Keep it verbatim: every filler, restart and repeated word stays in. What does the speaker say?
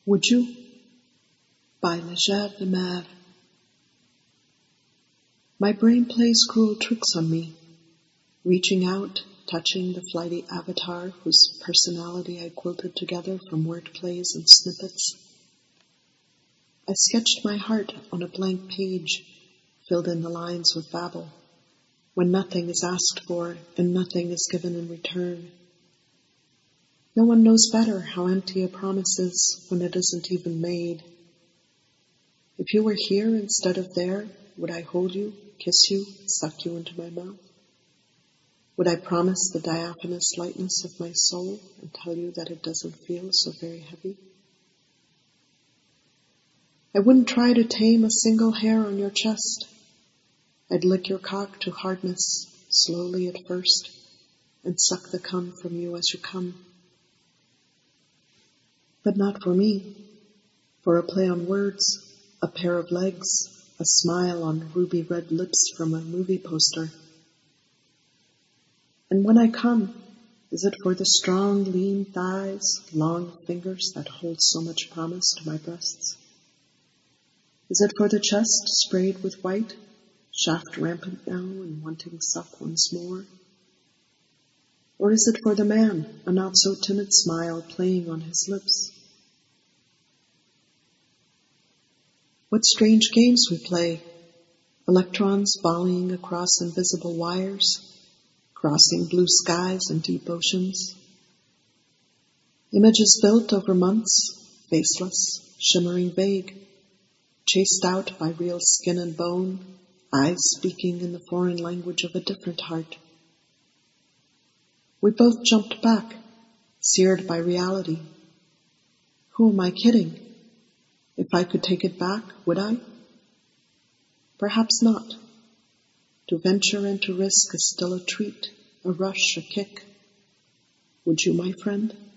Would You? By Leger de Mer. My brain plays cruel tricks on me, reaching out, touching the flighty avatar whose personality I quilted together from word plays and snippets. I sketched my heart on a blank page, filled in the lines with babble, when nothing is asked for and nothing is given in return. No one knows better how empty a promise is when it isn't even made. If you were here instead of there, would I hold you, kiss you, suck you into my mouth? Would I promise the diaphanous lightness of my soul and tell you that it doesn't feel so very heavy? I wouldn't try to tame a single hair on your chest. I'd lick your cock to hardness, slowly at first, and suck the cum from you as you come. But not for me, for a play on words, a pair of legs, a smile on ruby red lips from a movie poster. And when I come, is it for the strong, lean thighs, long fingers that hold so much promise to my breasts? Is it for the chest sprayed with white, shaft rampant now and wanting suck once more? Or is it for the man, a not-so-timid smile playing on his lips? What strange games we play, electrons volleying across invisible wires, crossing blue skies and deep oceans. Images built over months, faceless, shimmering vague, chased out by real skin and bone, eyes speaking in the foreign language of a different heart. We both jumped back, seared by reality. Who am I kidding? If I could take it back, would I? Perhaps not. To venture into risk is still a treat, a rush, a kick. Would you, my friend?